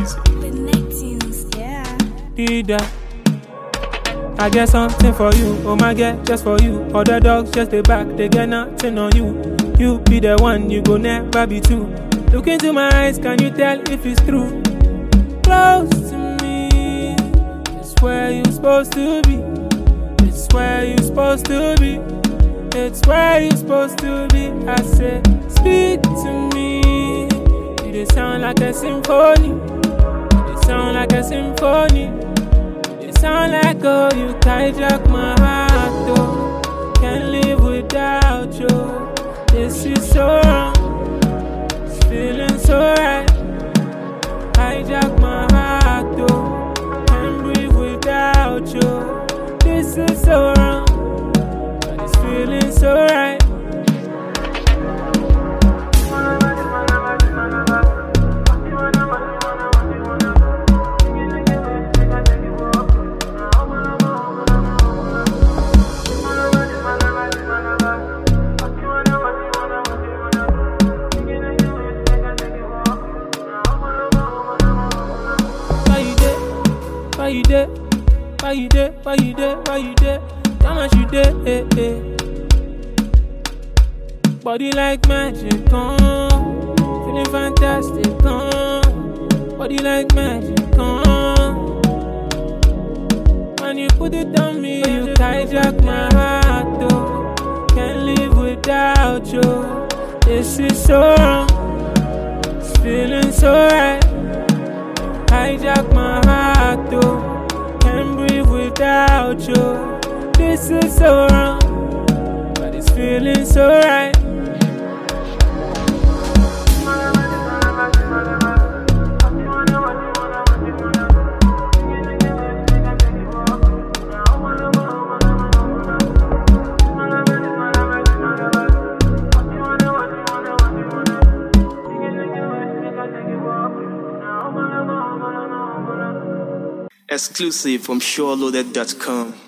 easy. The Neptunes, yeah. Did that. I get something for you, oh my God, just for you. Other dogs just stay back, they get nothing on you. You be the one, you go never be two. Look into my eyes, can you tell if it's true? Close to me, it's where you supposed to be. It's where you supposed to be. It's where you supposed to be. I say, speak to me. You they sound like a symphony. You sound like a symphony. You sound like oh, you hijack my heart. Oh, can't live without you. This is so wrong. It's feeling so right. Hijack my heart. Oh, can't breathe without you. This is so wrong. Feeling so right. Why you there? Why you there? Why you there? Why you there? How much you there? Eh, eh. Body like magic, feeling fantastic, body like magic, when you put it on me, you hijack my heart, oh, can't live without you, this is so wrong, it's feeling so right, hijack my heart, oh, can't breathe without you, this is so wrong, but it's feeling so right. Exclusive from SureLoaded.com.